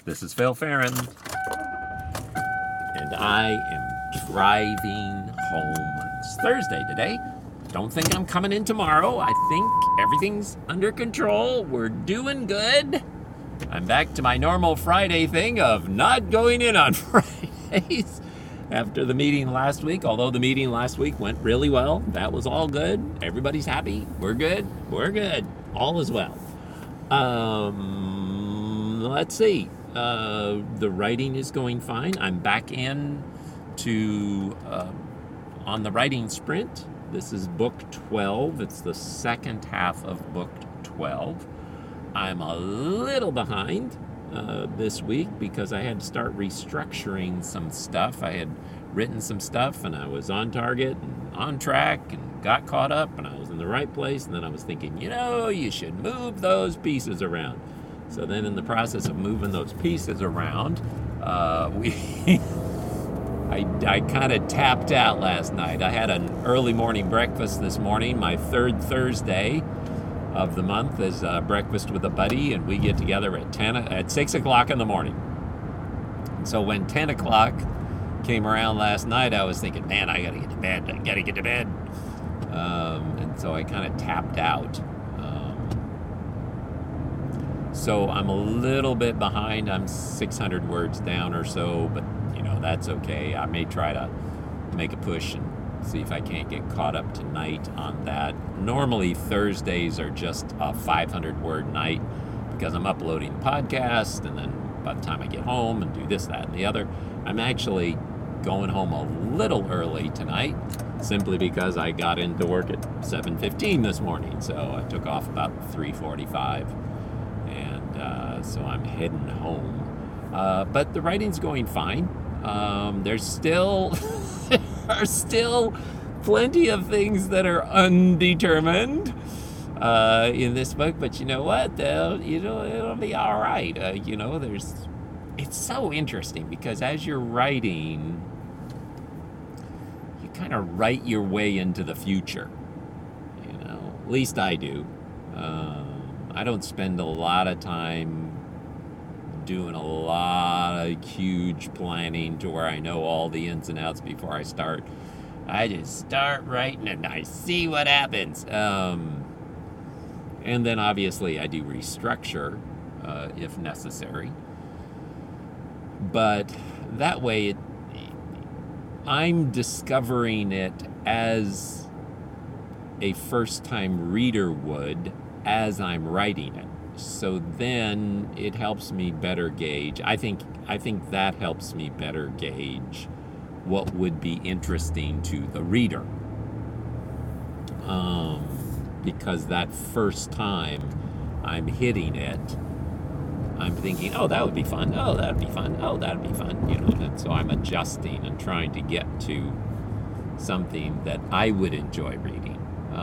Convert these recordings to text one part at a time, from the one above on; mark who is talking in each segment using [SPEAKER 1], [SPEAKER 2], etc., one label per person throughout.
[SPEAKER 1] This is Phil Farron, and I am driving home. It's Thursday today. Don't think I'm coming in tomorrow. I think everything's under control. We're doing good. I'm back to my normal Friday thing of not going in on Fridays after the meeting last week. Although the meeting last week went really well. That was all good. Everybody's happy. We're good. We're good. All is well. Let's see. The writing is going fine. I'm back in to on the writing sprint. This is book 12. It's the second half of book 12. I'm a little behind this week because I had to start restructuring some stuff. I had written some stuff and I was on target and on track and got caught up and I was in the right place, and then I was thinking, you should move those pieces around. So then in the process of moving those pieces around, I kind of tapped out last night. I had an early morning breakfast this morning. My third Thursday of the month is breakfast with a buddy, and we get together at 6 o'clock in the morning. And so when 10 o'clock came around last night, I was thinking, man, I got to get to bed. And so I kind of tapped out. So I'm a little bit behind. I'm 600 words down or so, but that's okay. I may try to make a push and see if I can't get caught up tonight on that. Normally Thursdays are just a 500 word night because I'm uploading the podcast, and then by the time I get home and do this, that, and the other, I'm actually going home a little early tonight simply because I got into work at 7:15 this morning. So I took off about 3:45. So I'm heading home. But the writing's going fine. There's still are still plenty of things that are undetermined in this book. But you know what? It'll be all right. It's so interesting because as you're writing, you kind of write your way into the future. At least I do. I don't spend a lot of time doing a lot of huge planning to where I know all the ins and outs before I start. I just start writing and I see what happens. And then obviously I do restructure if necessary. But that way I'm discovering it as a first-time reader would as I'm writing it. So then it helps me better gauge. I think that helps me better gauge what would be interesting to the reader. Because that first time I'm hitting it, I'm thinking, oh, that would be fun. Oh, that would be fun. Oh, that would be fun. And so I'm adjusting and trying to get to something that I would enjoy reading.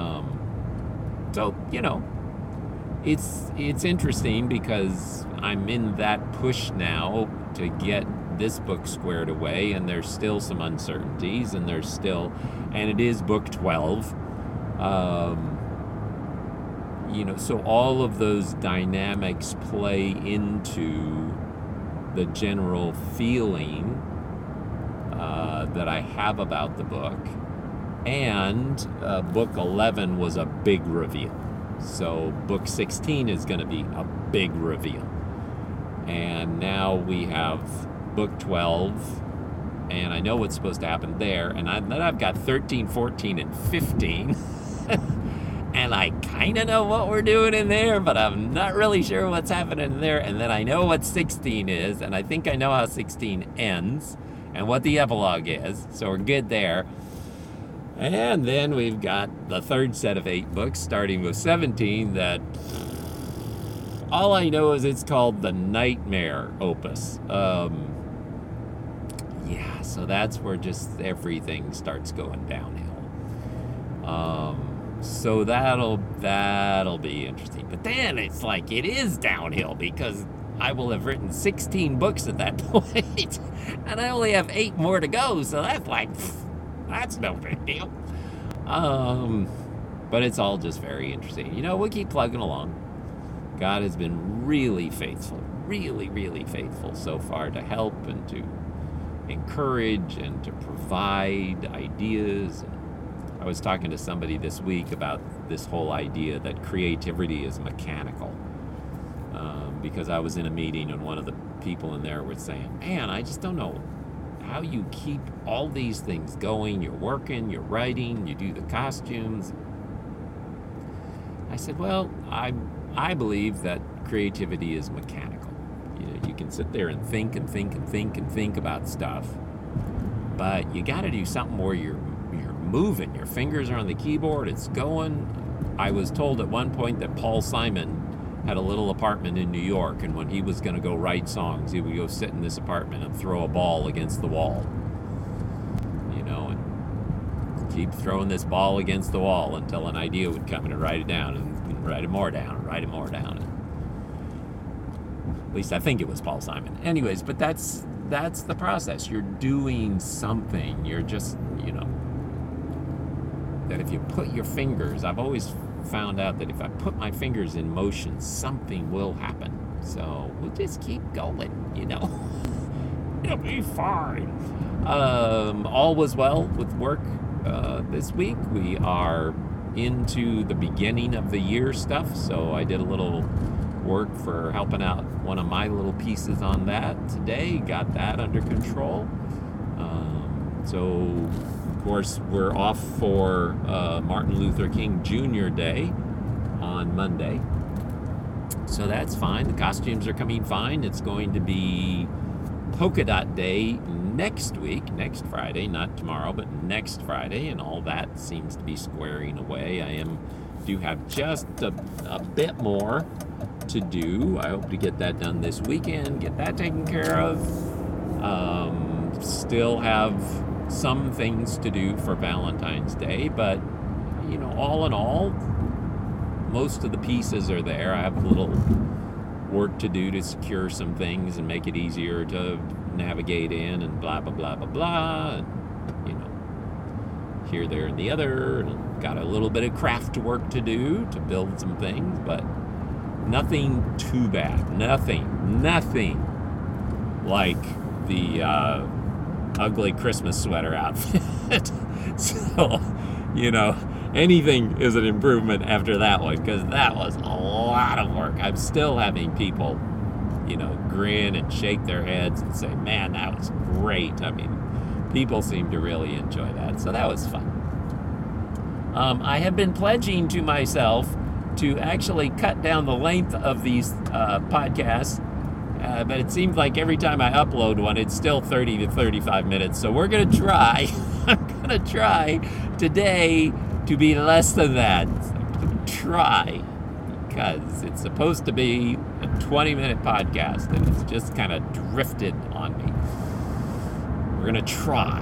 [SPEAKER 1] It's interesting because I'm in that push now to get this book squared away, and there's still some uncertainties, and it is book 12. So all of those dynamics play into the general feeling that I have about the book. And book 11 was a big reveal. So book 16 is going to be a big reveal. And now we have book 12, and I know what's supposed to happen there. And then I've got 13, 14, and 15. And I kind of know what we're doing in there, but I'm not really sure what's happening there. And then I know what 16 is, and I think I know how 16 ends and what the epilogue is. So we're good there. And then we've got the third set of 8 books, starting with 17, that all I know is it's called the Nightmare Opus. So that's where just everything starts going downhill. So that'll be interesting. But then it's like it is downhill because I will have written 16 books at that point, and I only have 8 more to go. So that's no big deal. But it's all just very interesting. We'll keep plugging along. God has been really faithful. really, really faithful so far to help and to encourage and to provide ideas. I was talking to somebody this week about this whole idea that creativity is mechanical. Because I was in a meeting and one of the people in there was saying, man, I just don't know how you keep all these things going. You're working, you're writing, you do the costumes. I said, well, I believe that creativity is mechanical. You can sit there and think and think and think and think about stuff, but you got to do something where you're moving. Your fingers are on the keyboard, it's going. I was told at one point that Paul Simon had a little apartment in New York, and when he was going to go write songs, he would go sit in this apartment and throw a ball against the wall, and keep throwing this ball against the wall until an idea would come and write it down, and write it more down, write it more down. At least I think it was Paul Simon. Anyways, but that's the process. You're doing something. You're just, that if you put your fingers, I've always found out that if I put my fingers in motion, something will happen. So we'll just keep going, It'll be fine. All was well with work this week. We are into the beginning of the year stuff, so I did a little work for helping out one of my little pieces on that today. Got that under control. So, of course, we're off for Martin Luther King Jr. Day on Monday. So that's fine. The costumes are coming fine. It's going to be Polka Dot Day next week, next Friday, not tomorrow, but next Friday, and all that seems to be squaring away. I do have just a bit more to do. I hope to get that done this weekend, get that taken care of. Still have some things to do for Valentine's Day, but all in all, most of the pieces are there. I have a little work to do to secure some things and make it easier to navigate in, and blah blah blah blah blah, and here, there, and the other. And got a little bit of craft work to do to build some things, but nothing too bad. Nothing like the ugly Christmas sweater outfit. So, anything is an improvement after that one, because that was a lot of work. I'm still having people, grin and shake their heads and say, man, that was great. I mean, people seem to really enjoy that. So that was fun. I have been pledging to myself to actually cut down the length of these podcasts. But it seems like every time I upload one, it's still 30 to 35 minutes. So we're going to try. I'm going to try today to be less than that. I'm going to try, because it's supposed to be a 20-minute podcast, and it's just kind of drifted on me. We're going to try.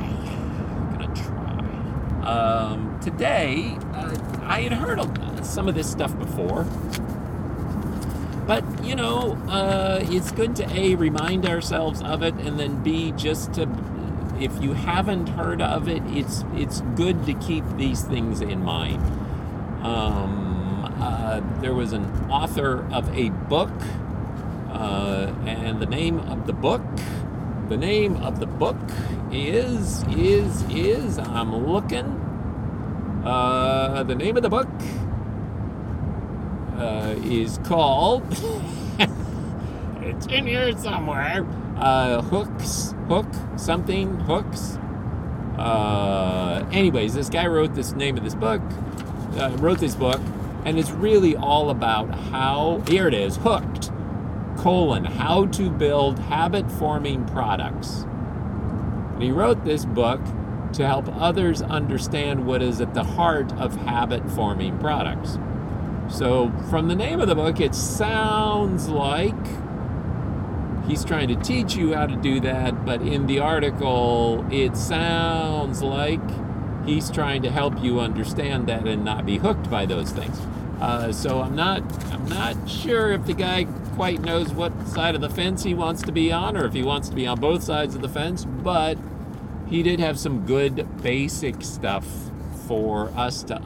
[SPEAKER 1] Today, I had heard some of this stuff before. But, it's good to A, remind ourselves of it, and then B, just to, if you haven't heard of it, it's good to keep these things in mind. There was an author of a book, and the name of the book is, I'm looking, the name of the book is called, it's in here somewhere, Hooks. Anyways, this guy wrote this book, and it's really all about how, here it is, Hooked, how to build habit-forming products. And he wrote this book to help others understand what is at the heart of habit-forming products. So from the name of the book, it sounds like he's trying to teach you how to do that, but in the article, it sounds like he's trying to help you understand that and not be hooked by those things. So I'm not sure if the guy quite knows what side of the fence he wants to be on, or if he wants to be on both sides of the fence, but he did have some good basic stuff for us to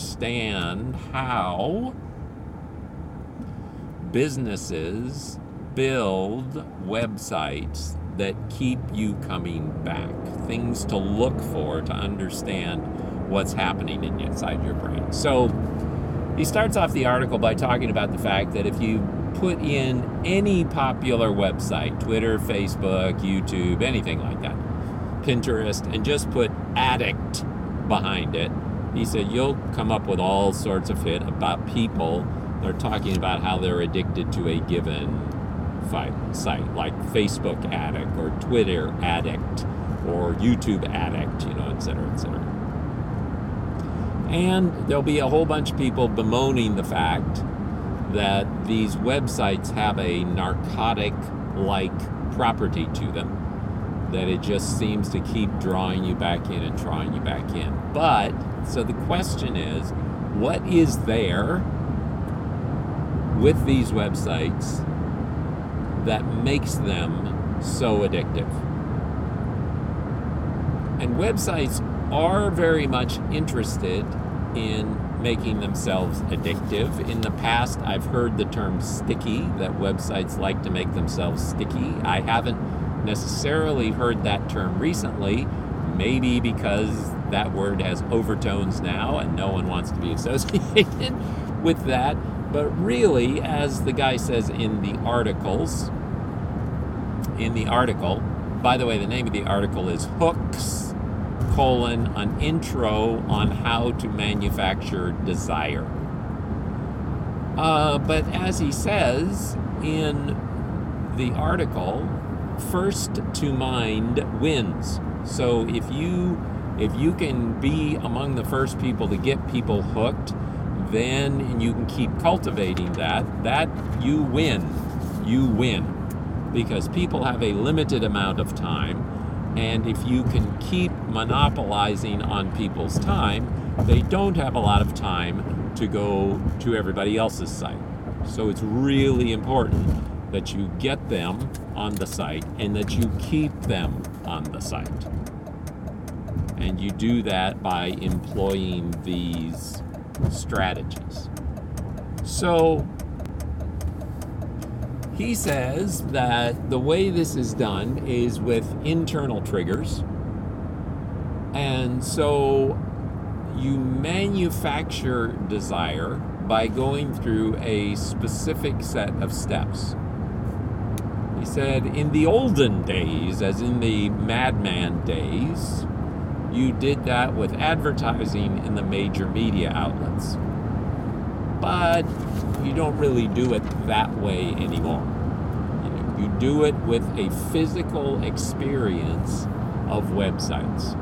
[SPEAKER 1] understand how businesses build websites that keep you coming back, things to look for to understand what's happening inside your brain. So he starts off the article by talking about the fact that if you put in any popular website, Twitter, Facebook, YouTube, anything like that, Pinterest, and just put addict behind it, he said you'll come up with all sorts of hit about people that are talking about how they're addicted to a given site, like Facebook addict or Twitter addict or YouTube addict, et cetera, et cetera. And there'll be a whole bunch of people bemoaning the fact that these websites have a narcotic-like property to them, that it just seems to keep drawing you back in and drawing you back in. But, so the question is, what is there with these websites that makes them so addictive? And websites are very much interested in making themselves addictive. In the past, I've heard the term sticky, that websites like to make themselves sticky. I haven't necessarily heard that term recently, maybe because that word has overtones now and no one wants to be associated with that. But really, as the guy says in the article, by the way, the name of the article is Hooks, an intro on how to manufacture desire. But as he says in the article, first to mind wins. So if you can be among the first people to get people hooked, then you can keep cultivating that you win. You win. Because people have a limited amount of time, and if you can keep monopolizing on people's time, they don't have a lot of time to go to everybody else's site. So it's really important that you get them on the site and that you keep them on the site. And you do that by employing these strategies. So he says that the way this is done is with internal triggers. And so you manufacture desire by going through a specific set of steps. He said, in the olden days, as in the madman days, you did that with advertising in the major media outlets. But you don't really do it that way anymore. You do it with a physical experience of websites.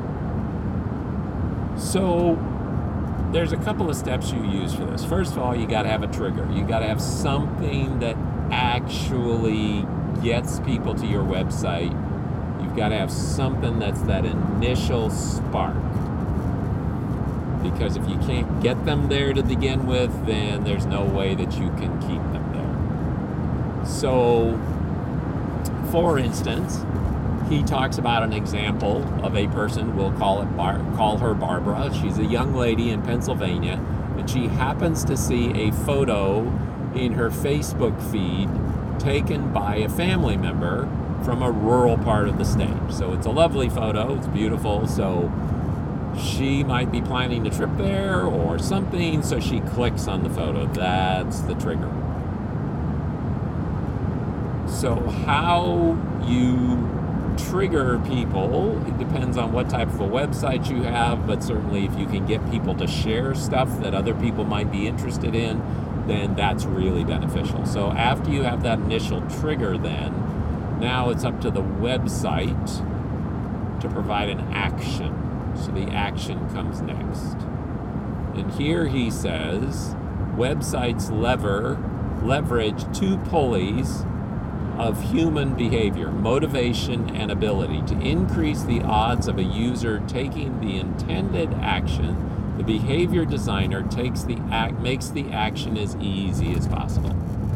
[SPEAKER 1] So there's a couple of steps you use for this. First of all, you got to have a trigger. You got to have something that actually gets people to your website. You've got to have something that's that initial spark. Because if you can't get them there to begin with, then there's no way that you can keep them there. So, for instance, he talks about an example of a person, we'll call her Barbara. She's a young lady in Pennsylvania, and she happens to see a photo in her Facebook feed taken by a family member from a rural part of the state. So it's a lovely photo, it's beautiful, so she might be planning a trip there or something, so she clicks on the photo. That's the trigger. So how you trigger people, it depends on what type of a website you have, but certainly if you can get people to share stuff that other people might be interested in, then that's really beneficial. So after you have that initial trigger, then now it's up to the website to provide an action. So the action comes next. And here he says, websites leverage two pulleys of human behavior, motivation and ability, to increase the odds of a user taking the intended action. The behavior designer makes the action as easy as possible.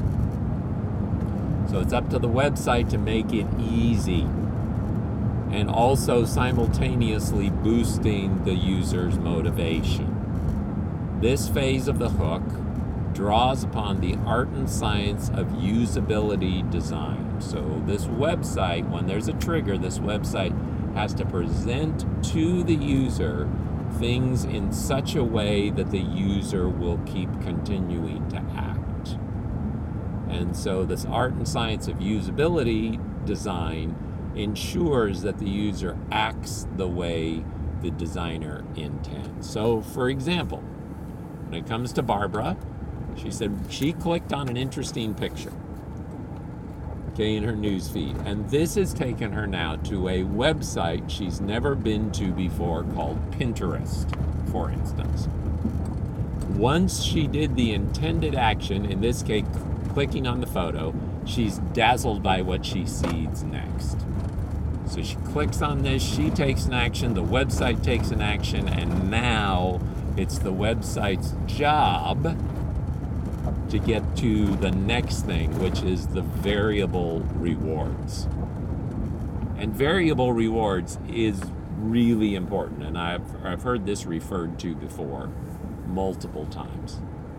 [SPEAKER 1] So it's up to the website to make it easy, and also simultaneously boosting the user's motivation. This phase of the hook draws upon the art and science of usability design. So this website, when there's a trigger, this website has to present to the user things in such a way that the user will keep continuing to act. And so this art and science of usability design ensures that the user acts the way the designer intends. So for example, when it comes to Barbara, she said she clicked on an interesting picture, okay, in her news feed. And this has taken her now to a website she's never been to before called Pinterest, for instance. Once she did the intended action, in this case, clicking on the photo, she's dazzled by what she sees next. So she clicks on this, she takes an action, the website takes an action, and now it's the website's job to get to the next thing, which is the variable rewards. And variable rewards is really important, and I've heard this referred to before multiple times.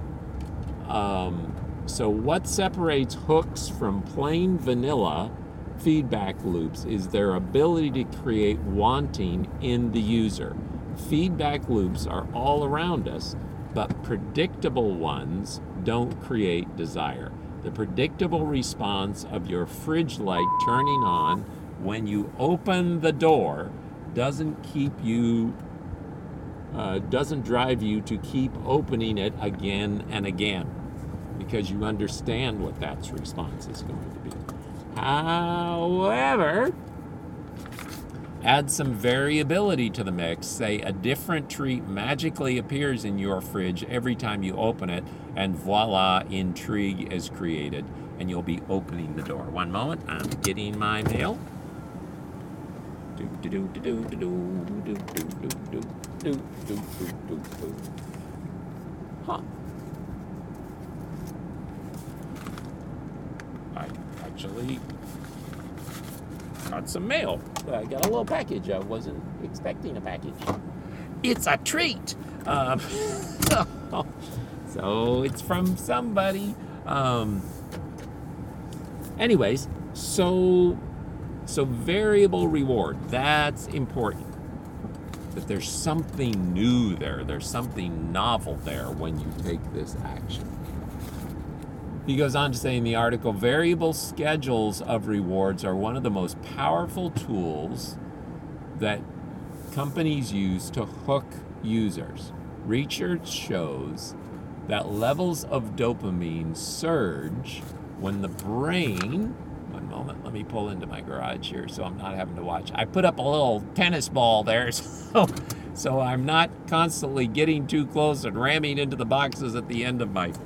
[SPEAKER 1] So what separates hooks from plain vanilla feedback loops is their ability to create wanting in the user. Feedback loops are all around us, but predictable ones don't create desire. The predictable response of your fridge light turning on when you open the door doesn't drive you to keep opening it again and again, because you understand what that response is going to be. However, add some variability to the mix. Say a different treat magically appears in your fridge every time you open it, and voila, intrigue is created, and you'll be opening the door. One moment, I'm getting my mail. Huh. I actually got some mail. I got a little package. I wasn't expecting a package. It's a treat. So it's from somebody. Anyways, so variable reward, that's important. That there's something new there. There's something novel there when you take this action. He goes on to say in the article, variable schedules of rewards are one of the most powerful tools that companies use to hook users. Research shows that levels of dopamine surge when the brain, one moment, let me pull into my garage here so I'm not having to watch. I put up a little tennis ball there so I'm not constantly getting too close and ramming into the boxes at the end of my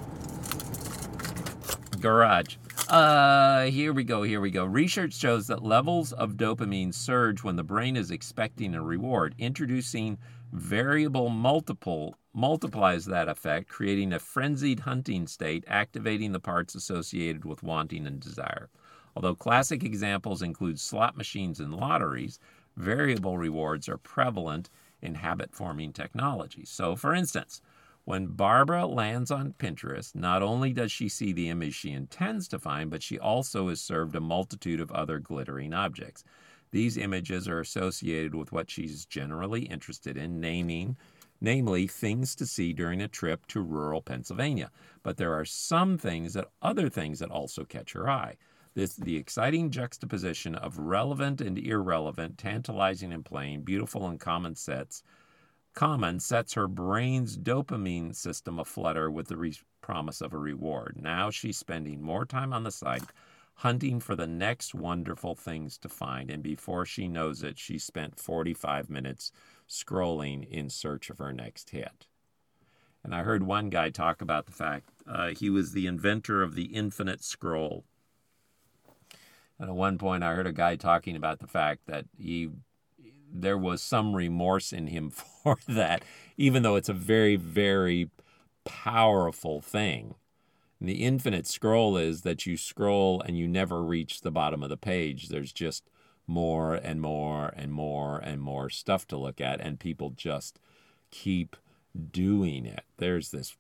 [SPEAKER 1] garage. Here we go. Research shows that levels of dopamine surge when the brain is expecting a reward. Introducing variable multiplies that effect, creating a frenzied hunting state, activating the parts associated with wanting and desire. Although classic examples include slot machines and lotteries, variable rewards are prevalent in habit-forming technology. So, for instance, when Barbara lands on Pinterest, not only does she see the image she intends to find, but she also is served a multitude of other glittering objects. These images are associated with what she's generally interested in, namely things to see during a trip to rural Pennsylvania. But there are other things that also catch her eye. The exciting juxtaposition of relevant and irrelevant, tantalizing and plain, beautiful and common sets her brain's dopamine system aflutter with the promise of a reward. Now she's spending more time on the site hunting for the next wonderful things to find, and before she knows it, she spent 45 minutes scrolling in search of her next hit. And I heard one guy talk about the fact he was the inventor of the infinite scroll. And at one point I heard a guy talking about the fact that there was some remorse in him for that, even though it's a very, very powerful thing. And the infinite scroll is that you scroll and you never reach the bottom of the page. There's just more and more and more and more stuff to look at, and people just keep doing it. There's this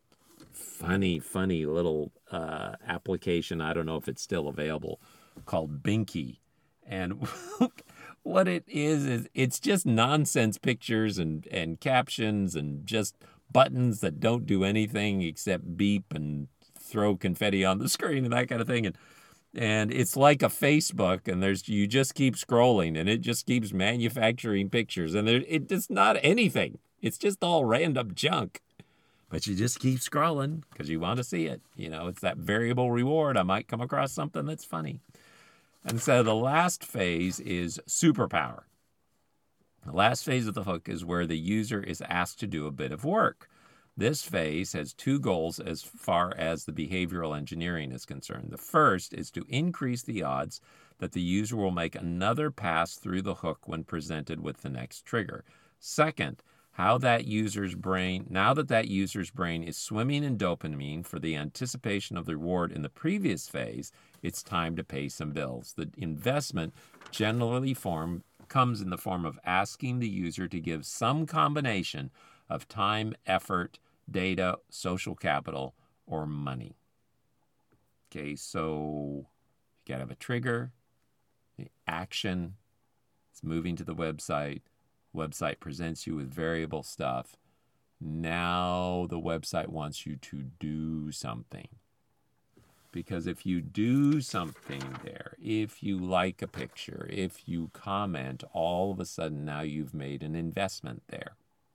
[SPEAKER 1] funny little application. I don't know if it's still available, called Binky. And what it is it's just nonsense pictures and captions and just buttons that don't do anything except beep and throw confetti on the screen and that kind of thing. And it's like a Facebook, and you just keep scrolling, and it just keeps manufacturing pictures, and it's not anything. It's just all random junk. But you just keep scrolling because you want to see it. It's that variable reward. I might come across something that's funny. And so the last phase is superpower. The last phase of the hook is where the user is asked to do a bit of work. This phase has two goals as far as the behavioral engineering is concerned. The first is to increase the odds that the user will make another pass through the hook when presented with the next trigger. Second, now that user's brain is swimming in dopamine for the anticipation of the reward in the previous phase, it's time to pay some bills. The investment generally comes in the form of asking the user to give some combination of time, effort, data, social capital, or money. Okay, so you got to have a trigger, the action, it's moving to the website. Website presents you with variable stuff. Now the website wants you to do something. Because if you do something there, if you like a picture, if you comment, all of a sudden now you've made an investment there.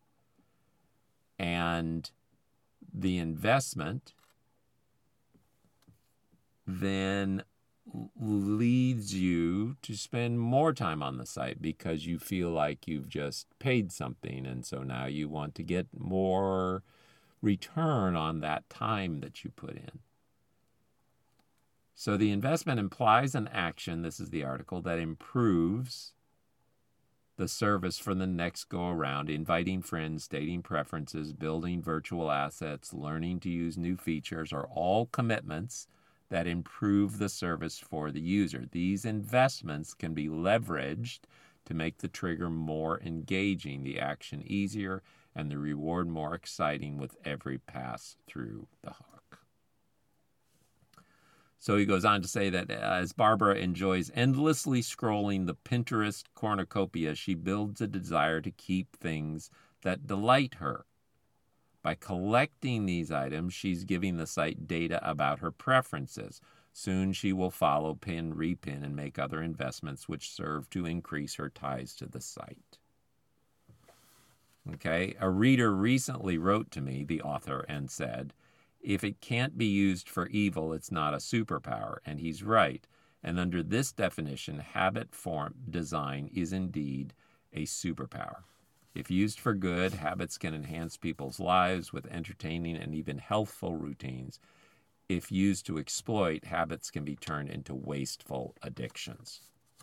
[SPEAKER 1] And the investment then leads you to spend more time on the site because you feel like you've just paid something, and so now you want to get more return on that time that you put in. So the investment implies an action, this is the article, that improves the service for the next go around, inviting friends, stating preferences, building virtual assets, learning to use new features are all commitments that improve the service for the user. These investments can be leveraged to make the trigger more engaging, the action easier, and the reward more exciting with every pass through the hook. So he goes on to say that as Barbara enjoys endlessly scrolling the Pinterest cornucopia, she builds a desire to keep things that delight her. By collecting these items, she's giving the site data about her preferences. Soon she will follow, pin, repin, and make other investments which serve to increase her ties to the site. Okay, a reader recently wrote to me, the author, and said, if it can't be used for evil, it's not a superpower. And he's right. And under this definition, habit form design is indeed a superpower. If used for good, habits can enhance people's lives with entertaining and even healthful routines. If used to exploit, habits can be turned into wasteful addictions.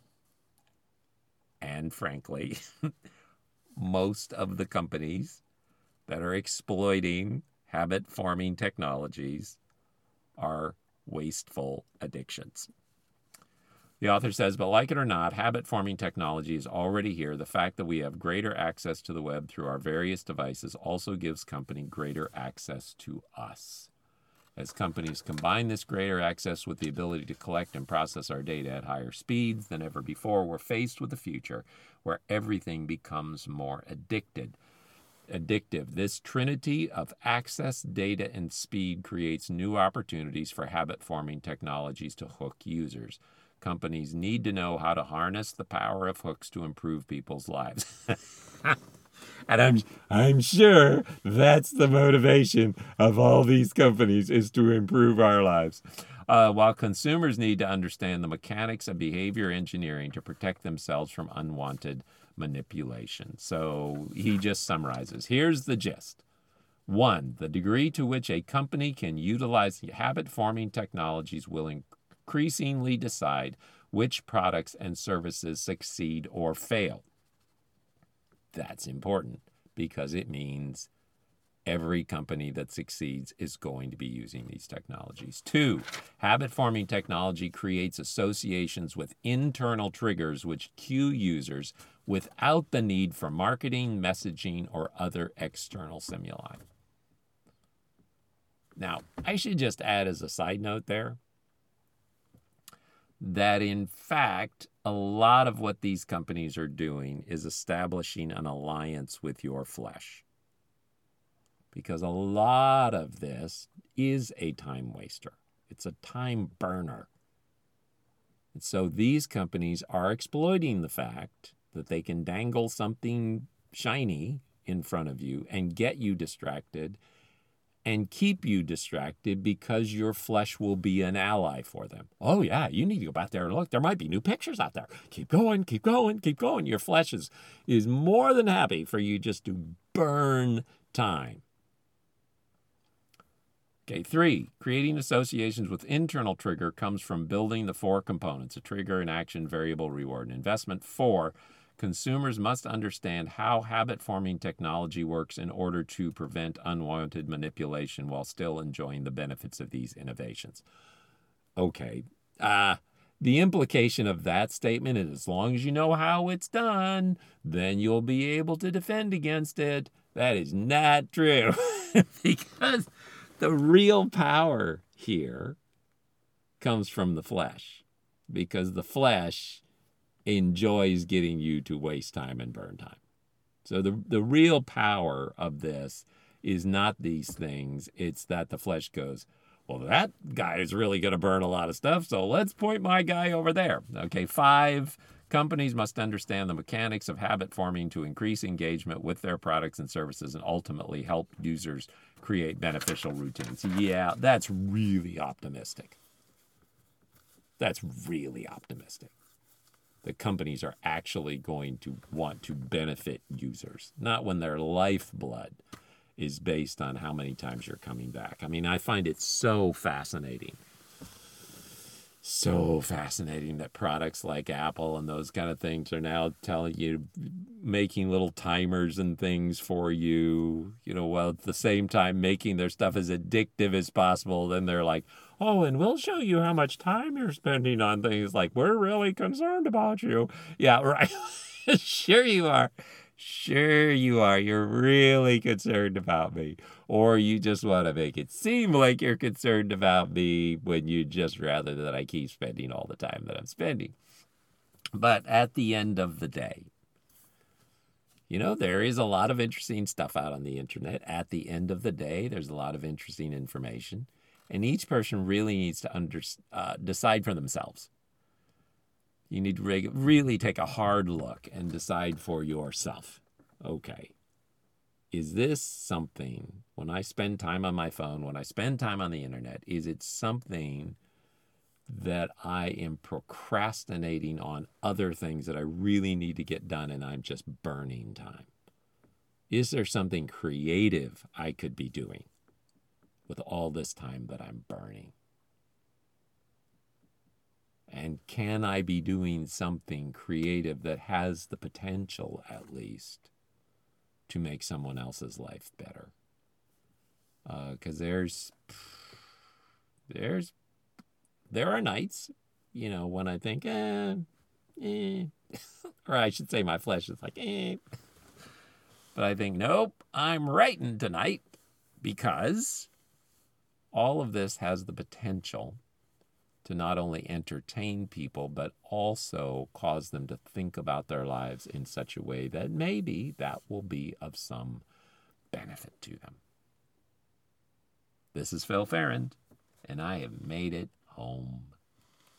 [SPEAKER 1] And frankly, most of the companies that are exploiting habit-forming technologies are wasteful addictions. The author says, but like it or not, habit-forming technology is already here. The fact that we have greater access to the web through our various devices also gives company greater access to us. As companies combine this greater access with the ability to collect and process our data at higher speeds than ever before, we're faced with a future where everything becomes more addictive. This trinity of access, data, and speed creates new opportunities for habit-forming technologies to hook users. Companies need to know how to harness the power of hooks to improve people's lives. And I'm sure that's the motivation of all these companies, is to improve our lives. While consumers need to understand the mechanics of behavior engineering to protect themselves from unwanted manipulation. So he just summarizes. Here's the gist. 1, the degree to which a company can utilize habit-forming technologies will increasingly decide which products and services succeed or fail. That's important because it means every company that succeeds is going to be using these technologies. 2, habit-forming technology creates associations with internal triggers which cue users without the need for marketing, messaging, or other external stimuli. Now, I should just add as a side note there that in fact, a lot of what these companies are doing is establishing an alliance with your flesh. Because a lot of this is a time waster. It's a time burner. And so these companies are exploiting the fact that they can dangle something shiny in front of you and get you distracted and keep you distracted because your flesh will be an ally for them. Oh, yeah, you need to go back there and look. There might be new pictures out there. Keep going, keep going, keep going. Your flesh is more than happy for you just to burn time. Okay, 3, creating associations with internal trigger comes from building the 4 components: a trigger, an action, variable, reward, and investment. 4, consumers must understand how habit-forming technology works in order to prevent unwanted manipulation while still enjoying the benefits of these innovations. Okay, the implication of that statement is as long as you know how it's done, then you'll be able to defend against it. That is not true because the real power here comes from the flesh, because the flesh enjoys getting you to waste time and burn time. So the real power of this is not these things. It's that the flesh goes, well, that guy is really going to burn a lot of stuff, so let's point my guy over there. Okay, 5, companies must understand the mechanics of habit forming to increase engagement with their products and services and ultimately help users create beneficial routines. Yeah, that's really optimistic. That's really optimistic. The companies are actually going to want to benefit users, not when their lifeblood is based on how many times you're coming back. I mean, I find it so fascinating that products like Apple and those kind of things are now telling you, making little timers and things for you, while at the same time making their stuff as addictive as possible. Then they're like, oh, and we'll show you how much time you're spending on things. Like, we're really concerned about you. Yeah, right. Sure you are. Sure you are. You're really concerned about me. Or you just want to make it seem like you're concerned about me when you'd just rather that I keep spending all the time that I'm spending. But at the end of the day, there is a lot of interesting stuff out on the internet. At the end of the day, there's a lot of interesting information. And each person really needs to decide for themselves. You need to really take a hard look and decide for yourself. Okay, is this something, when I spend time on my phone, when I spend time on the internet, is it something that I am procrastinating on other things that I really need to get done and I'm just burning time? Is there something creative I could be doing with all this time that I'm burning? And can I be doing something creative that has the potential, at least, to make someone else's life better? Because there are nights, when I think, or I should say my flesh is like, But I think, nope, I'm writing tonight, because all of this has the potential to not only entertain people, but also cause them to think about their lives in such a way that maybe that will be of some benefit to them. This is Phil Ferrand, and I have made it home.